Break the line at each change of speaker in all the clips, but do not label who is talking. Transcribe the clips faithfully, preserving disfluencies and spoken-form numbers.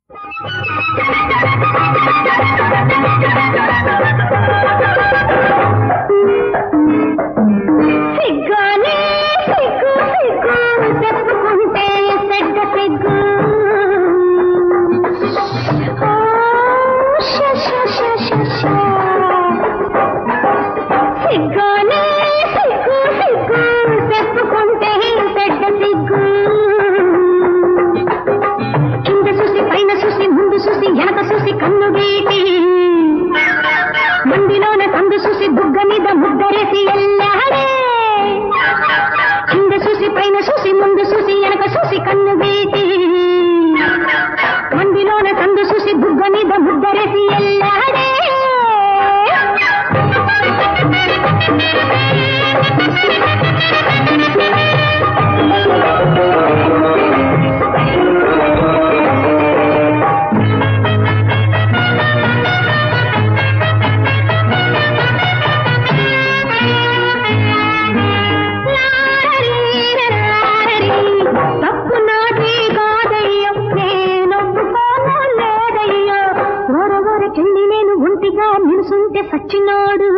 సచ్చినాడు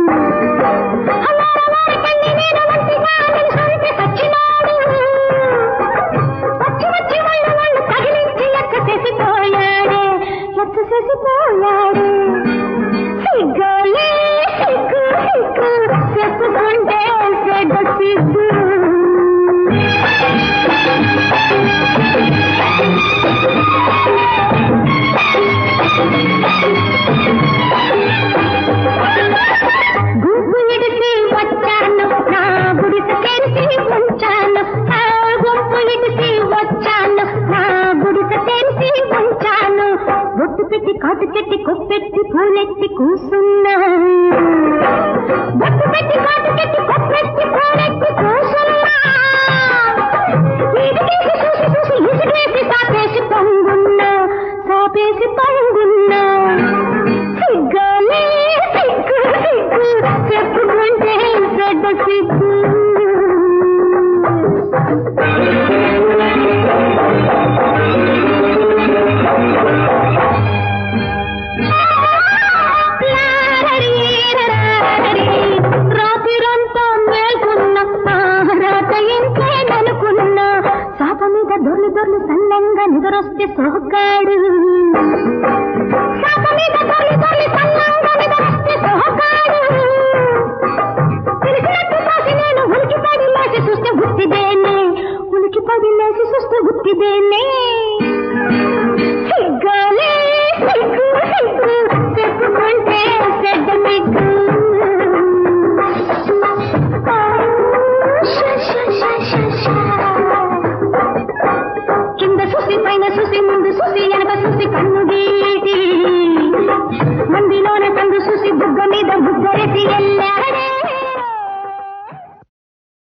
వచ్చి వచ్చి వాళ్ళు వాళ్ళు తగిలించి లెక్క చేసిపోయాడే లెక్క చేసిపోయాడు సిగ్గులే సిగ్గు సిగ్గు చెప్పుకుంటే చెడ్డ సిగ్గు బొట్టు పెట్టి కాటు చెట్టి కొప్పెట్టి పూలెత్తి కూసున్నా బొట్టు పెట్టి కాటు చెట్టి కొప్పెట్టి పూలెత్తి కూసున్నా చూసి చూసి ఇసుకేసి సాపేసి పొంగున్నా సాపేసి పొంగున్నా సిగ్గాలే సిగ్గు సిగ్గు చెప్పుకుంటే చెడ్డ సిగ్గు రాత్రిరంతా మేల్కొన్నా రాత ఇంకేననుకున్నా సాప మీద దొర్లు దొర్లు సన్నంగా నిద్రొస్తే సోకాడు